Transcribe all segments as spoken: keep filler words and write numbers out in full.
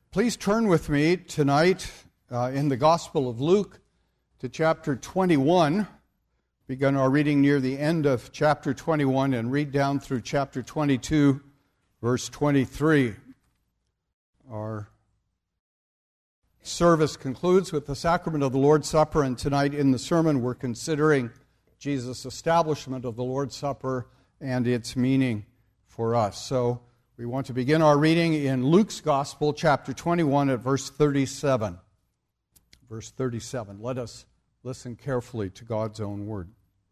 Please turn with me tonight uh, in the Gospel of Luke to chapter twenty-one. Begin our reading near the end of chapter twenty-one and read down through chapter twenty-two, verse twenty-three. Our service concludes with the sacrament of the Lord's Supper, and tonight in the sermon we're considering Jesus' establishment of the Lord's Supper and its meaning for us. So we want to begin our reading in Luke's Gospel, chapter twenty-one, at verse thirty-seven. Verse thirty-seven. Let us listen carefully to God's own word.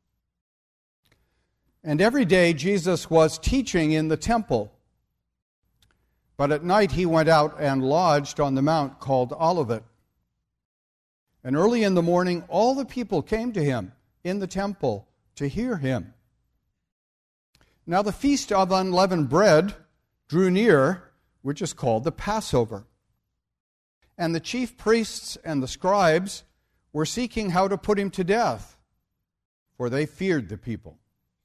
And every day Jesus was teaching in the temple, but at night he went out and lodged on the mount called Olivet. And early in the morning all the people came to him in the temple to hear him. Now the feast of unleavened bread drew near, which is called the Passover. And the chief priests and the scribes were seeking how to put him to death, for they feared the people.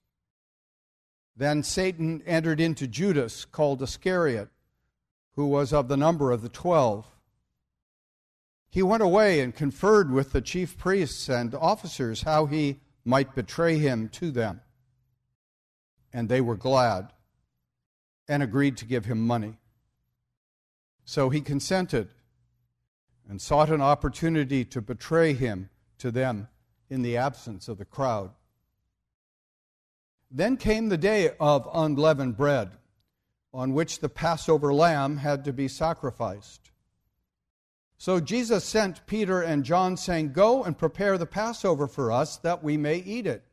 Then Satan entered into Judas, called Iscariot, who was of the number of the twelve. He went away and conferred with the chief priests and officers how he might betray him to them. And they were glad and agreed to give him money. So he consented and sought an opportunity to betray him to them in the absence of the crowd. Then came the day of unleavened bread, on which the Passover lamb had to be sacrificed. So Jesus sent Peter and John, saying, "Go and prepare the Passover for us, that we may eat it."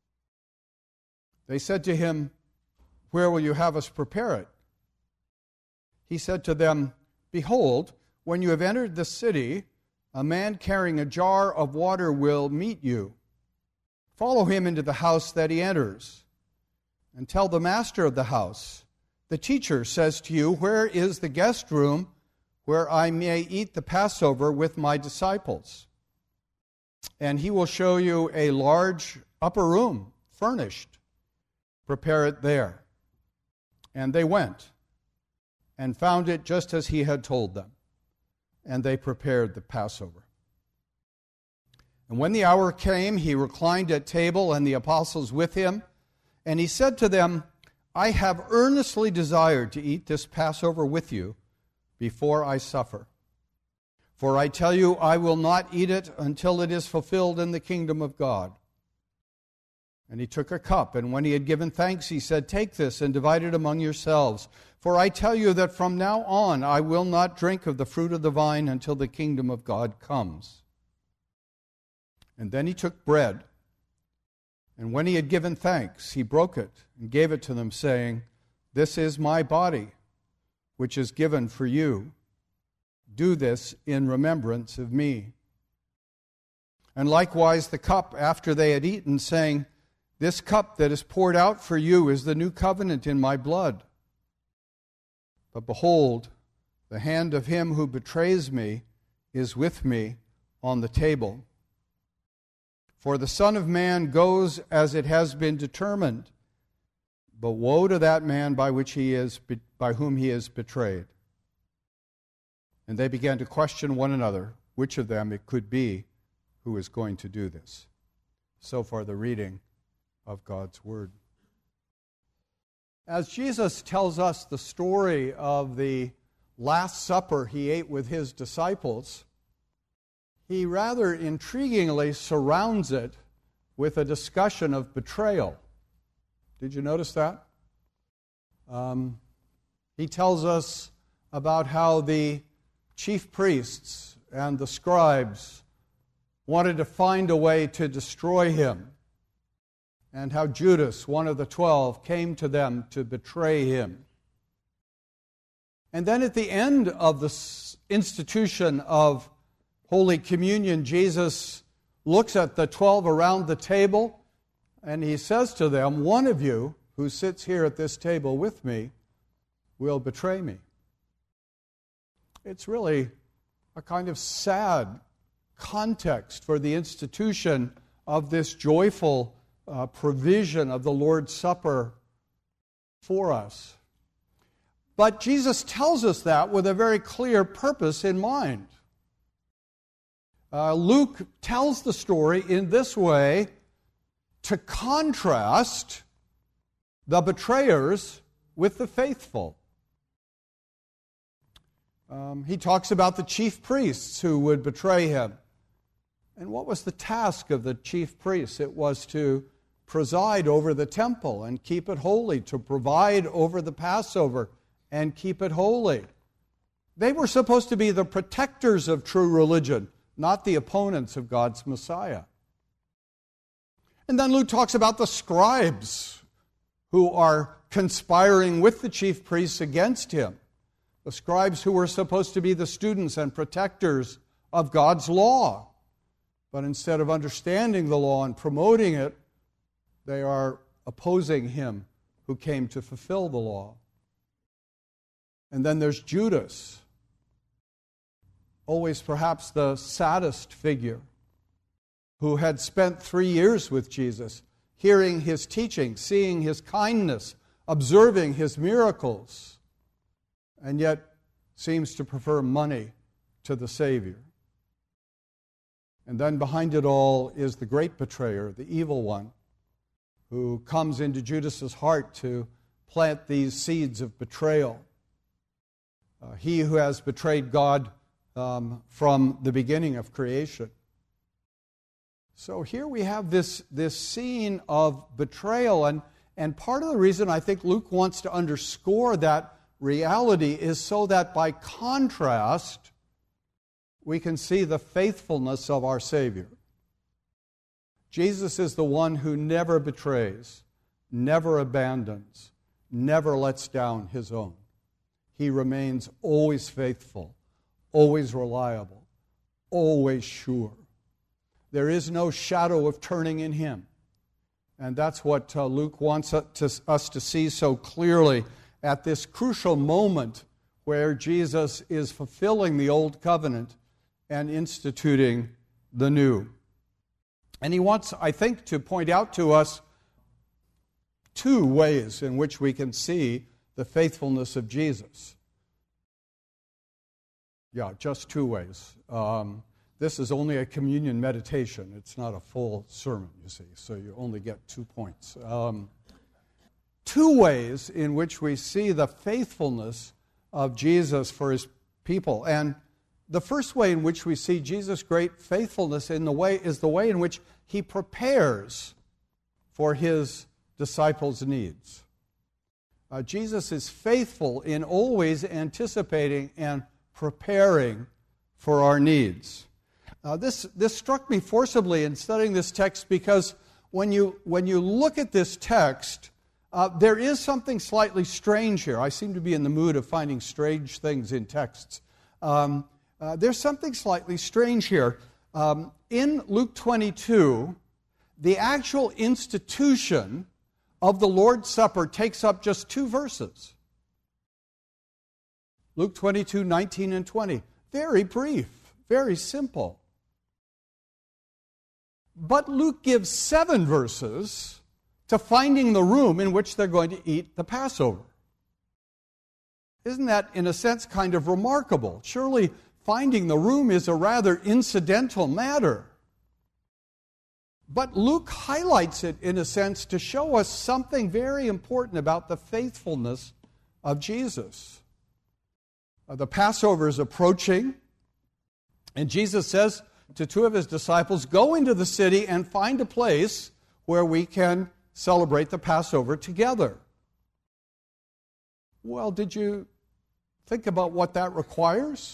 They said to him, "Where will you have us prepare it?" He said to them, "Behold, when you have entered the city, a man carrying a jar of water will meet you. Follow him into the house that he enters, and tell the master of the house, 'The teacher says to you, where is the guest room where I may eat the Passover with my disciples?' And he will show you a large upper room, furnished. Prepare it there." And they went and found it just as he had told them. And they prepared the Passover. And when the hour came, he reclined at table, and the apostles with him. And he said to them, "I have earnestly desired to eat this Passover with you before I suffer. For I tell you, I will not eat it until it is fulfilled in the kingdom of God." And he took a cup, and when he had given thanks, he said, "Take this and divide it among yourselves. For I tell you that from now on I will not drink of the fruit of the vine until the kingdom of God comes." And then he took bread, and when he had given thanks, he broke it and gave it to them, saying, "This is my body, which is given for you. Do this in remembrance of me." And likewise the cup after they had eaten, saying, "This cup that is poured out for you is the new covenant in my blood. But behold, the hand of him who betrays me is with me on the table. For the Son of Man goes as it has been determined, but woe to that man by which he is by whom he is betrayed." And they began to question one another which of them it could be who is going to do this. So far the reading of God's Word. As Jesus tells us the story of the Last Supper he ate with his disciples, he rather intriguingly surrounds it with a discussion of betrayal. Did you notice that? Um, he tells us about how the chief priests and the scribes wanted to find a way to destroy him, and how Judas, one of the twelve, came to them to betray him. And then at the end of the institution of Holy Communion, Jesus looks at the twelve around the table, and he says to them, "One of you who sits here at this table with me will betray me." It's really a kind of sad context for the institution of this joyful Uh, provision of the Lord's Supper for us. But Jesus tells us that with a very clear purpose in mind. Uh, Luke tells the story in this way to contrast the betrayers with the faithful. Um, he talks about the chief priests who would betray him. And what was the task of the chief priests? It was to preside over the temple and keep it holy, to provide over the Passover and keep it holy. They were supposed to be the protectors of true religion, not the opponents of God's Messiah. And then Luke talks about the scribes who are conspiring with the chief priests against him. The scribes who were supposed to be the students and protectors of God's law. But instead of understanding the law and promoting it, they are opposing him who came to fulfill the law. And then there's Judas, always perhaps the saddest figure, who had spent three years with Jesus, hearing his teaching, seeing his kindness, observing his miracles, and yet seems to prefer money to the Savior. And then behind it all is the great betrayer, the evil one, who comes into Judas's heart to plant these seeds of betrayal. Uh, he who has betrayed God um, from the beginning of creation. So here we have this, this scene of betrayal, and, and part of the reason I think Luke wants to underscore that reality is so that by contrast, we can see the faithfulness of our Savior. Jesus is the one who never betrays, never abandons, never lets down his own. He remains always faithful, always reliable, always sure. There is no shadow of turning in him. And that's what uh, Luke wants us to see so clearly at this crucial moment where Jesus is fulfilling the old covenant and instituting the new. And he wants, I think, to point out to us two ways in which we can see the faithfulness of Jesus. Yeah, just two ways. Um, this is only a communion meditation. It's not a full sermon, you see, so you only get two points. Um, two ways in which we see the faithfulness of Jesus for his people. And the first way in which we see Jesus' great faithfulness in the way is the way in which he prepares for his disciples' needs. Uh, Jesus is faithful in always anticipating and preparing for our needs. Uh, this, this struck me forcibly in studying this text because when you, when you look at this text, uh, there is something slightly strange here. I seem to be in the mood of finding strange things in texts. Um, uh, there's something slightly strange here. Um, in Luke twenty-two, the actual institution of the Lord's Supper takes up just two verses. Luke twenty-two, nineteen and twenty. Very brief, very simple. But Luke gives seven verses to finding the room in which they're going to eat the Passover. Isn't that, in a sense, kind of remarkable? Surely finding the room is a rather incidental matter. But Luke highlights it, in a sense, to show us something very important about the faithfulness of Jesus. Uh, the Passover is approaching, and Jesus says to two of his disciples, go into the city and find a place where we can celebrate the Passover together. Well, did you think about what that requires?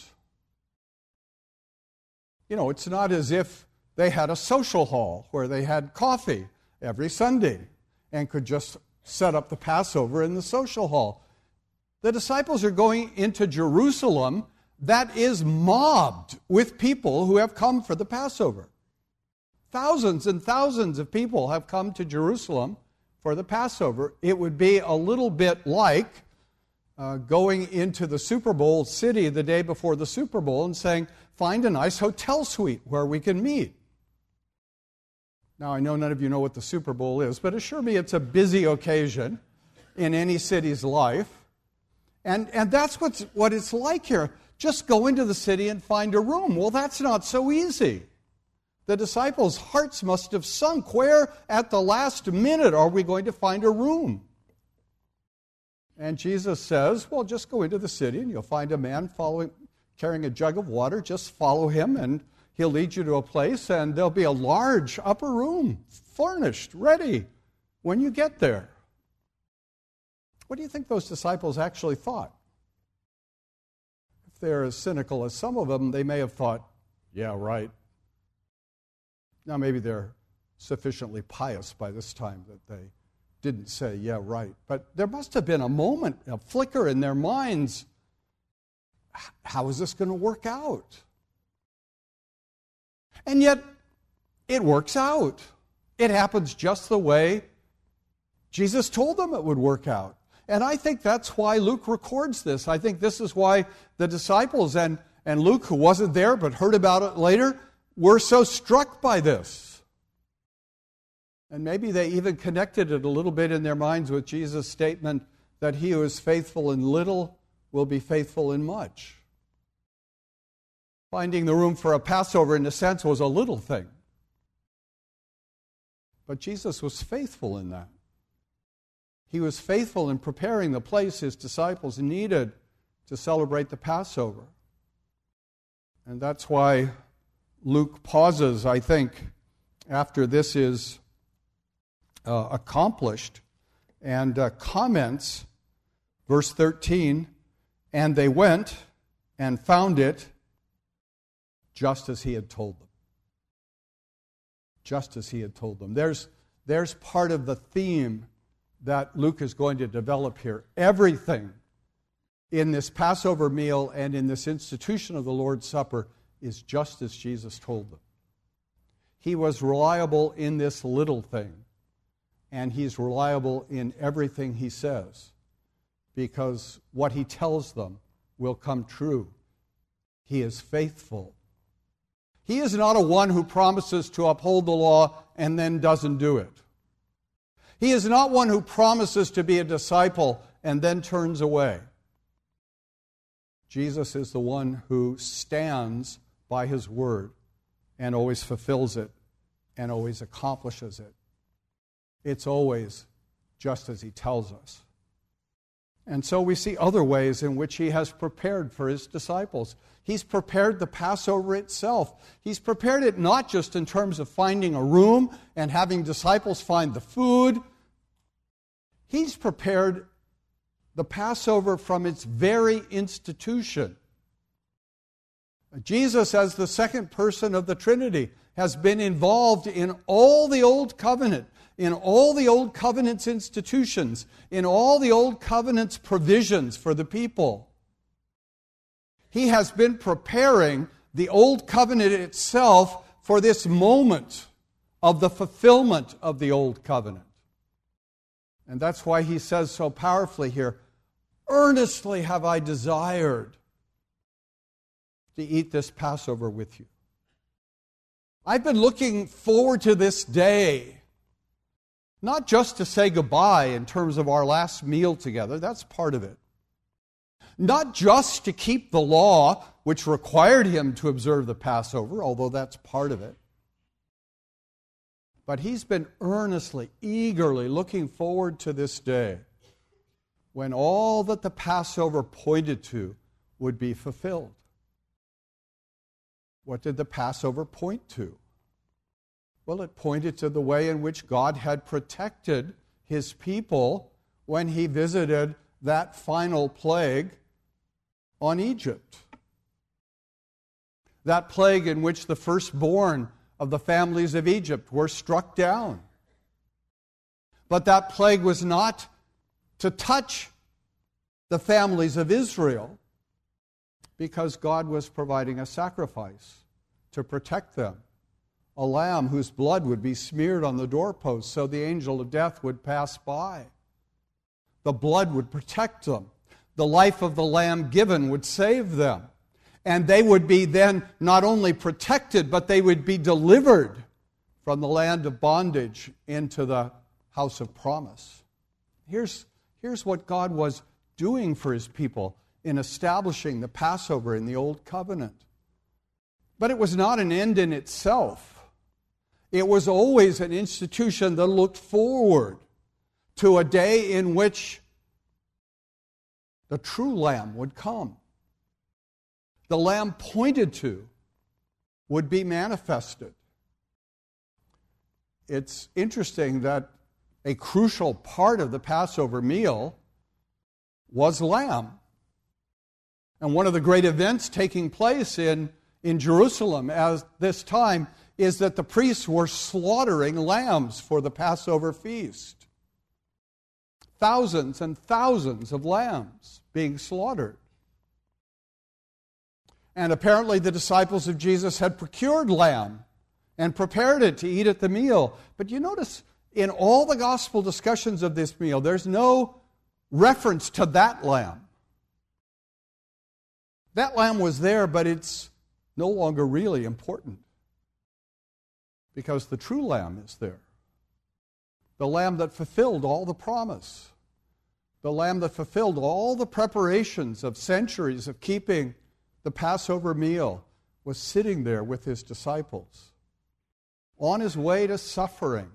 You know, it's not as if they had a social hall where they had coffee every Sunday and could just set up the Passover in the social hall. The disciples are going into Jerusalem that is mobbed with people who have come for the Passover. Thousands and thousands of people have come to Jerusalem for the Passover. It would be a little bit like uh, going into the Super Bowl city the day before the Super Bowl and saying, find a nice hotel suite where we can meet. Now, I know none of you know what the Super Bowl is, but assure me it's a busy occasion in any city's life. And, and that's what's, what it's like here. Just go into the city and find a room. Well, that's not so easy. The disciples' hearts must have sunk. Where at the last minute are we going to find a room? And Jesus says, well, just go into the city and you'll find a man following, carrying a jug of water. Just follow him and he'll lead you to a place, and there'll be a large upper room, furnished, ready when you get there. What do you think those disciples actually thought? If they're as cynical as some of them, they may have thought, yeah, right. Now, maybe they're sufficiently pious by this time that they didn't say, yeah, right. But there must have been a moment, a flicker in their minds. How is this going to work out? And yet, it works out. It happens just the way Jesus told them it would work out. And I think that's why Luke records this. I think this is why the disciples and, and Luke, who wasn't there but heard about it later, were so struck by this. And maybe they even connected it a little bit in their minds with Jesus' statement that he who is faithful in little will be faithful in much. Finding the room for a Passover, in a sense, was a little thing. But Jesus was faithful in that. He was faithful in preparing the place his disciples needed to celebrate the Passover. And that's why Luke pauses, I think, after this is uh, accomplished, and uh, comments, verse thirteen, and they went and found it just as he had told them. Just as he had told them. There's, there's part of the theme that Luke is going to develop here. Everything in this Passover meal and in this institution of the Lord's Supper is just as Jesus told them. He was reliable in this little thing, and he's reliable in everything he says, because what he tells them will come true. He is faithful. He is not a one who promises to uphold the law and then doesn't do it. He is not one who promises to be a disciple and then turns away. Jesus is the one who stands by his word and always fulfills it and always accomplishes it. It's always just as he tells us. And so we see other ways in which he has prepared for his disciples. He's prepared the Passover itself. He's prepared it not just in terms of finding a room and having disciples find the food. He's prepared the Passover from its very institution. Jesus, as the second person of the Trinity, has been involved in all the Old Covenant, in all the Old Covenant's institutions, in all the Old Covenant's provisions for the people. He has been preparing the Old Covenant itself for this moment of the fulfillment of the Old Covenant. And that's why he says so powerfully here, earnestly have I desired to eat this Passover with you. I've been looking forward to this day, not just to say goodbye in terms of our last meal together, that's part of it. Not just to keep the law, which required him to observe the Passover, although that's part of it. But he's been earnestly, eagerly looking forward to this day when all that the Passover pointed to would be fulfilled. What did the Passover point to? Well, it pointed to the way in which God had protected his people when he visited that final plague on Egypt. That plague in which the firstborn of the families of Egypt were struck down. But that plague was not to touch the families of Israel, because God was providing a sacrifice to protect them. A lamb whose blood would be smeared on the doorpost so the angel of death would pass by. The blood would protect them. The life of the lamb given would save them. And they would be then not only protected, but they would be delivered from the land of bondage into the house of promise. Here's, here's what God was doing for his people in establishing the Passover in the Old Covenant. But it was not an end in itself. It was always an institution that looked forward to a day in which the true Lamb would come. The Lamb pointed to would be manifested. It's interesting that a crucial part of the Passover meal was lamb. And one of the great events taking place in, in Jerusalem at this time is that the priests were slaughtering lambs for the Passover feast. Thousands and thousands of lambs being slaughtered. And apparently the disciples of Jesus had procured lamb and prepared it to eat at the meal. But you notice in all the gospel discussions of this meal, there's no reference to that lamb. That lamb was there, but it's no longer really important because the true lamb is there. The lamb that fulfilled all the promise. The lamb that fulfilled all the preparations of centuries of keeping the Passover meal was sitting there with his disciples on his way to suffering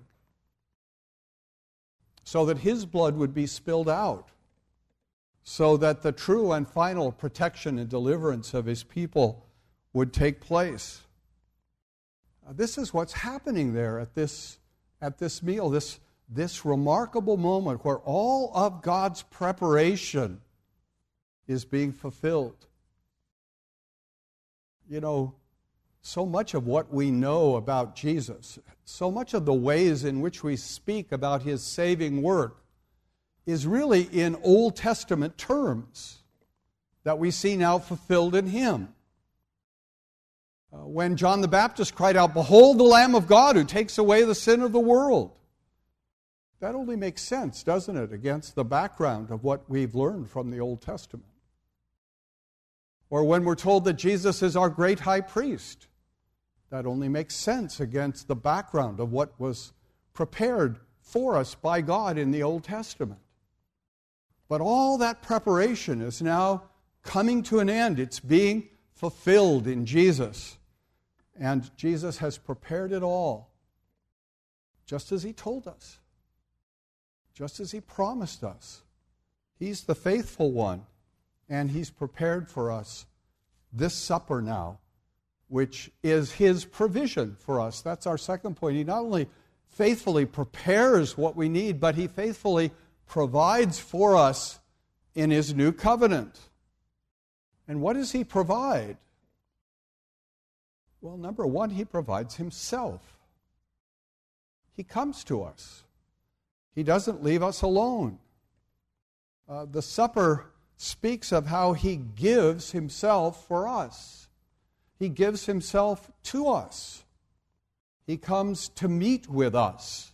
so that his blood would be spilled out, so that the true and final protection and deliverance of his people would take place. Uh, this is what's happening there at this, at this meal, this, this remarkable moment where all of God's preparation is being fulfilled. You know, so much of what we know about Jesus, so much of the ways in which we speak about his saving work is really in Old Testament terms that we see now fulfilled in him. Uh, when John the Baptist cried out, "Behold the Lamb of God who takes away the sin of the world." That only makes sense, doesn't it, against the background of what we've learned from the Old Testament. Or when we're told that Jesus is our great high priest, that only makes sense against the background of what was prepared for us by God in the Old Testament. But all that preparation is now coming to an end. It's being fulfilled in Jesus. And Jesus has prepared it all, just as he told us, just as he promised us. He's the faithful one, and he's prepared for us this supper now, which is his provision for us. That's our second point. He not only faithfully prepares what we need, but he faithfully provides for us in his new covenant. And what does he provide? Well, number one, he provides himself. He comes to us. He doesn't leave us alone. Uh, the supper speaks of how he gives himself for us. He gives himself to us. He comes to meet with us.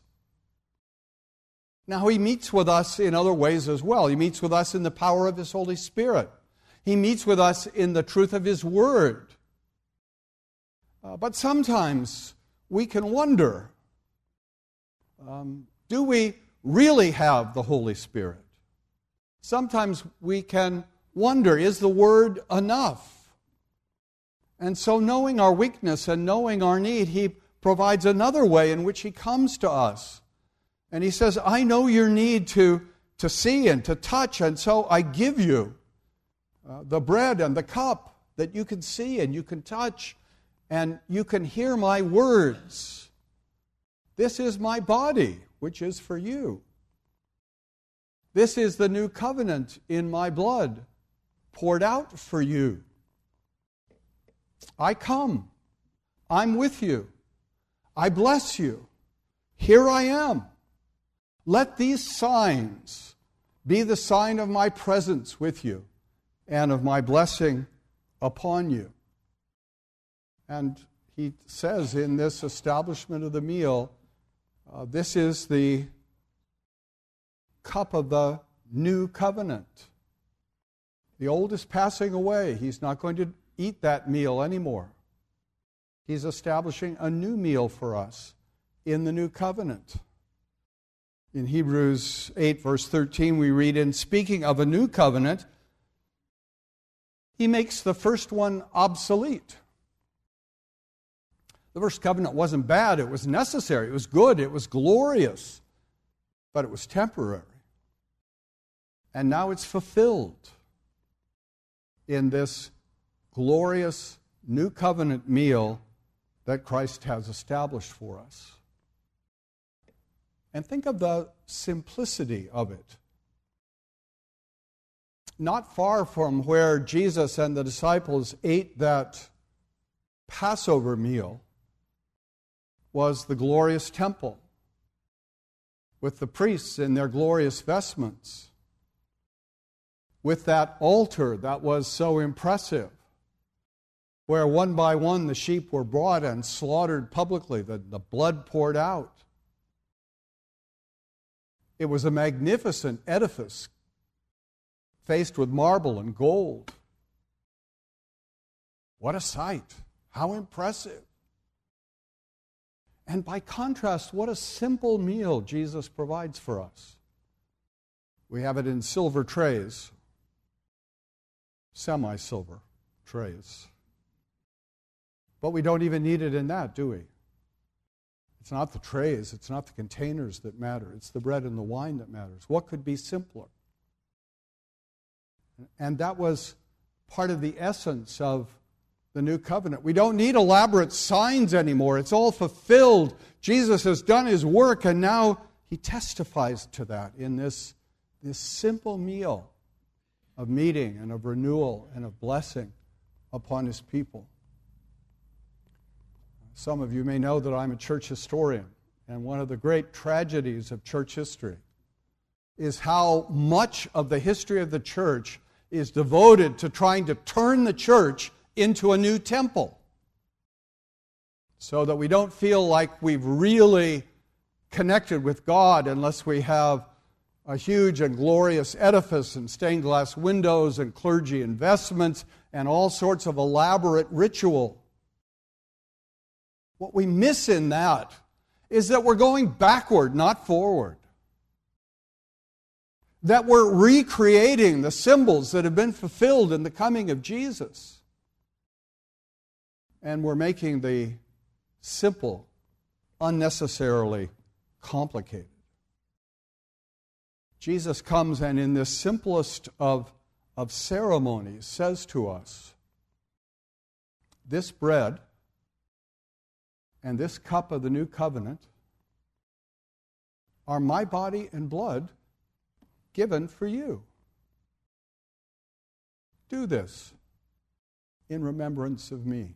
Now, he meets with us in other ways as well. He meets with us in the power of his Holy Spirit. He meets with us in the truth of his word. Uh, but sometimes we can wonder, um, do we really have the Holy Spirit? Sometimes we can wonder, is the word enough? And so knowing our weakness and knowing our need, he provides another way in which he comes to us. And he says, I know your need to, to see and to touch, and so I give you uh, the bread and the cup that you can see and you can touch and you can hear my words. This is my body, which is for you. This is the new covenant in my blood, poured out for you. I come. I'm with you. I bless you. Here I am. Let these signs be the sign of my presence with you and of my blessing upon you. And he says in this establishment of the meal, uh, this is the cup of the new covenant. The old is passing away. He's not going to eat that meal anymore. He's establishing a new meal for us in the new covenant. In Hebrews eight, verse thirteen, we read, in speaking of a new covenant, he makes the first one obsolete. The first covenant wasn't bad, it was necessary, it was good, it was glorious, but it was temporary. And now it's fulfilled in this glorious new covenant meal that Christ has established for us. And think of the simplicity of it. Not far from where Jesus and the disciples ate that Passover meal was the glorious temple with the priests in their glorious vestments, with that altar that was so impressive, where one by one the sheep were brought and slaughtered publicly, the, the blood poured out. It was a magnificent edifice faced with marble and gold. What a sight! How impressive! And by contrast, what a simple meal Jesus provides for us. We have it in silver trays, semi-silver trays. But we don't even need it in that, do we? It's not the trays, it's not the containers that matter, it's the bread and the wine that matters. What could be simpler? And that was part of the essence of the new covenant. We don't need elaborate signs anymore. It's all fulfilled. Jesus has done his work, and now he testifies to that in this, this simple meal of meeting and of renewal and of blessing upon his people. Some of you may know that I'm a church historian, and one of the great tragedies of church history is how much of the history of the church is devoted to trying to turn the church into a new temple, so that we don't feel like we've really connected with God unless we have a huge and glorious edifice and stained glass windows and clergy investments and all sorts of elaborate ritual. What we miss in that is that we're going backward, not forward. That we're recreating the symbols that have been fulfilled in the coming of Jesus. And we're making the simple unnecessarily complicated. Jesus comes and in this simplest of, of ceremonies says to us, this bread and this cup of the new covenant are my body and blood given for you. Do this in remembrance of me.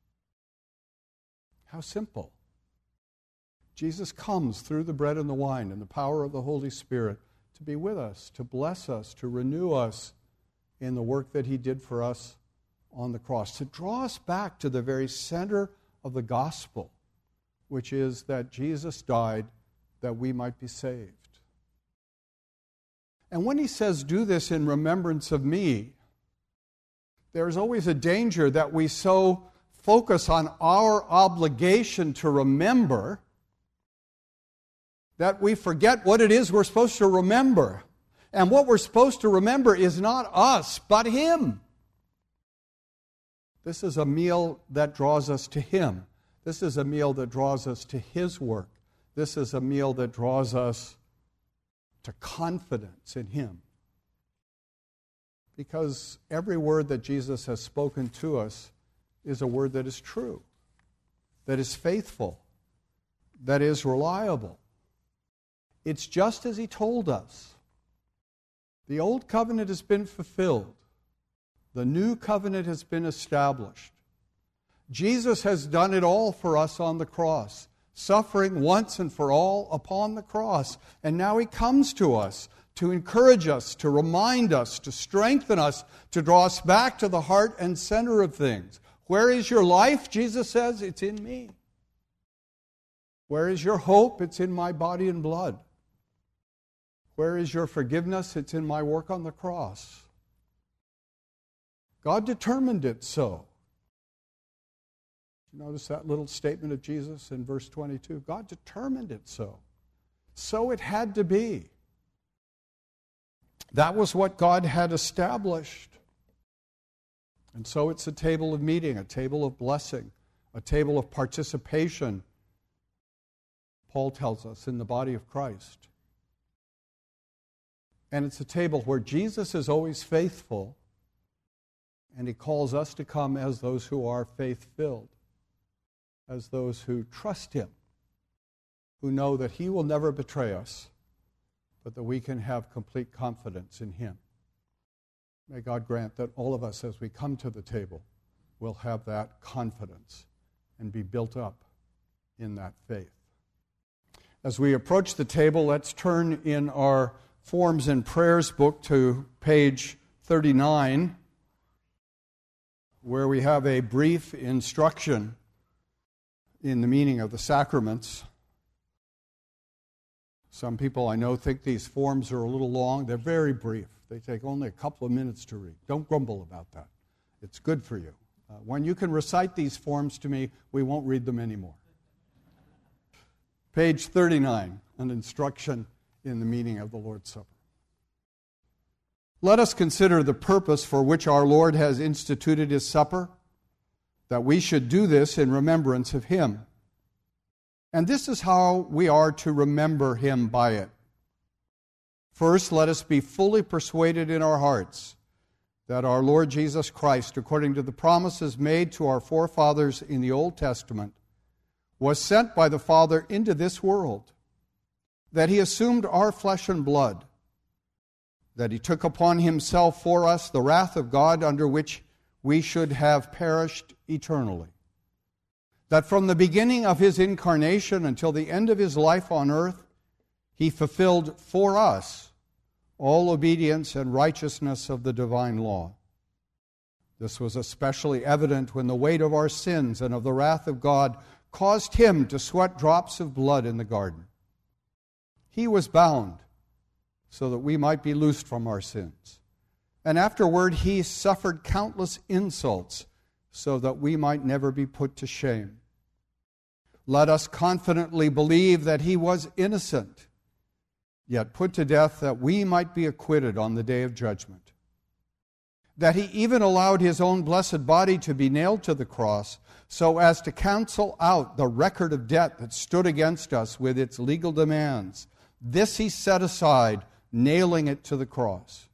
How simple. Jesus comes through the bread and the wine and the power of the Holy Spirit to be with us, to bless us, to renew us in the work that he did for us on the cross, to draw us back to the very center of the gospel, which is that Jesus died that we might be saved. And when he says, do this in remembrance of me, there is always a danger that we so focus on our obligation to remember that we forget what it is we're supposed to remember. And what we're supposed to remember is not us, but him. This is a meal that draws us to him. This is a meal that draws us to his work. This is a meal that draws us to confidence in him. Because every word that Jesus has spoken to us is a word that is true, that is faithful, that is reliable. It's just as he told us. The old covenant has been fulfilled. The new covenant has been established. Jesus has done it all for us on the cross, suffering once and for all upon the cross. And now he comes to us to encourage us, to remind us, to strengthen us, to draw us back to the heart and center of things. Where is your life? Jesus says, it's in me. Where is your hope? It's in my body and blood. Where is your forgiveness? It's in my work on the cross. God determined it so. Notice that little statement of Jesus in verse twenty-two. God determined it so. So it had to be. That was what God had established. And so it's a table of meeting, a table of blessing, a table of participation, Paul tells us, in the body of Christ. And it's a table where Jesus is always faithful, and he calls us to come as those who are faith-filled, as those who trust him, who know that he will never betray us, but that we can have complete confidence in him. May God grant that all of us, as we come to the table, will have that confidence and be built up in that faith. As we approach the table, let's turn in our Forms and Prayers book to page thirty-nine, where we have a brief instruction in the meaning of the sacraments. Some people I know think these forms are a little long. They're very brief. They take only a couple of minutes to read. Don't grumble about that. It's good for you. Uh, when you can recite these forms to me, we won't read them anymore. Page thirty-nine, an instruction in the meaning of the Lord's Supper. Let us consider the purpose for which our Lord has instituted his supper, that we should do this in remembrance of him. And this is how we are to remember him by it. First, let us be fully persuaded in our hearts that our Lord Jesus Christ, according to the promises made to our forefathers in the Old Testament, was sent by the Father into this world, that he assumed our flesh and blood, that he took upon himself for us the wrath of God under which we should have perished eternally, that from the beginning of his incarnation until the end of his life on earth, he fulfilled for us all obedience and righteousness of the divine law. This was especially evident when the weight of our sins and of the wrath of God caused him to sweat drops of blood in the garden. He was bound so that we might be loosed from our sins. And afterward he suffered countless insults so that we might never be put to shame. Let us confidently believe that he was innocent, yet put to death that we might be acquitted on the day of judgment. That he even allowed his own blessed body to be nailed to the cross so as to cancel out the record of debt that stood against us with its legal demands. This he set aside, nailing it to the cross.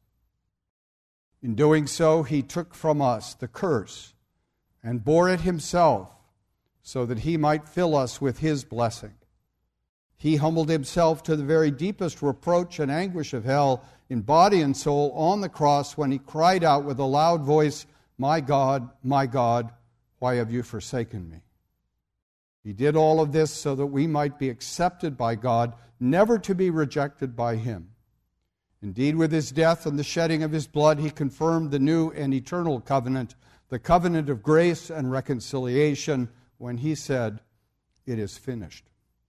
In doing so, he took from us the curse and bore it himself so that he might fill us with his blessing. He humbled himself to the very deepest reproach and anguish of hell in body and soul on the cross when he cried out with a loud voice, "My God, my God, why have you forsaken me?" He did all of this so that we might be accepted by God, never to be rejected by him. Indeed, with his death and the shedding of his blood, he confirmed the new and eternal covenant, the covenant of grace and reconciliation, when he said, "It is finished."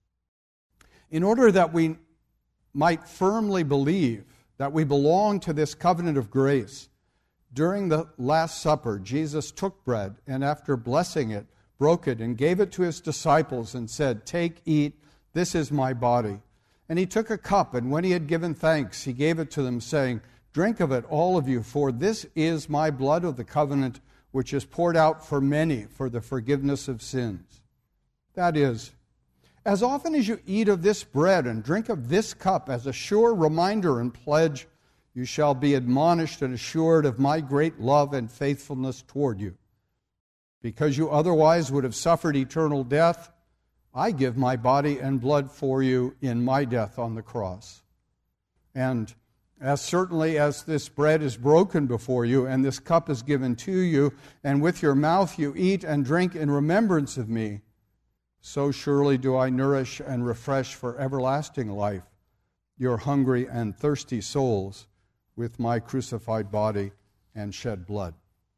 In order that we might firmly believe that we belong to this covenant of grace, during the Last Supper, Jesus took bread and after blessing it, broke it and gave it to his disciples and said, "Take, eat, this is my body." And he took a cup, and when he had given thanks, he gave it to them, saying, "Drink of it, all of you, for this is my blood of the covenant, which is poured out for many for the forgiveness of sins." That is, as often as you eat of this bread and drink of this cup as a sure reminder and pledge, you shall be admonished and assured of my great love and faithfulness toward you. Because you otherwise would have suffered eternal death, I give my body and blood for you in my death on the cross. And as certainly as this bread is broken before you and this cup is given to you, and with your mouth you eat and drink in remembrance of me, so surely do I nourish and refresh for everlasting life your hungry and thirsty souls with my crucified body and shed blood.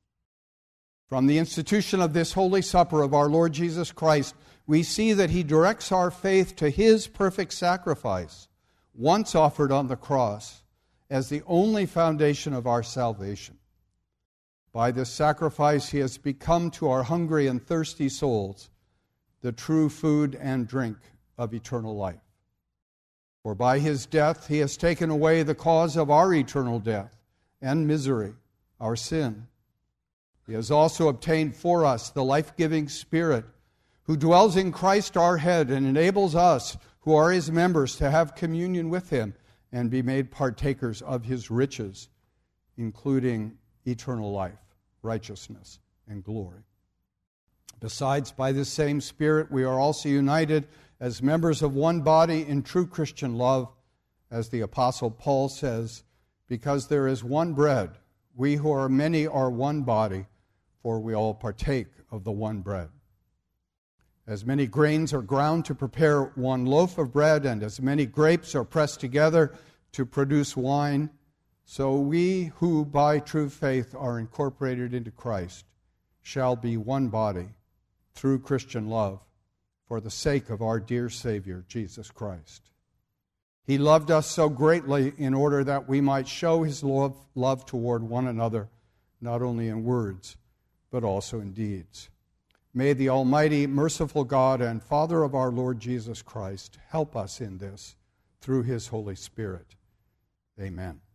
From the institution of this Holy Supper of our Lord Jesus Christ, we see that he directs our faith to his perfect sacrifice, once offered on the cross, as the only foundation of our salvation. By this sacrifice, he has become to our hungry and thirsty souls the true food and drink of eternal life. For by his death he has taken away the cause of our eternal death and misery, our sin. He has also obtained for us the life-giving Spirit, who dwells in Christ our head and enables us, who are his members, to have communion with him and be made partakers of his riches, including eternal life, righteousness, and glory. Besides, by this same Spirit, we are also united as members of one body in true Christian love, as the Apostle Paul says, because there is one bread, we who are many are one body, for we all partake of the one bread. As many grains are ground to prepare one loaf of bread, and as many grapes are pressed together to produce wine, so we who by true faith are incorporated into Christ shall be one body through Christian love, for the sake of our dear Savior, Jesus Christ. He loved us so greatly in order that we might show his love, love toward one another, not only in words, but also in deeds. May the Almighty, merciful God and Father of our Lord Jesus Christ help us in this through his Holy Spirit. Amen.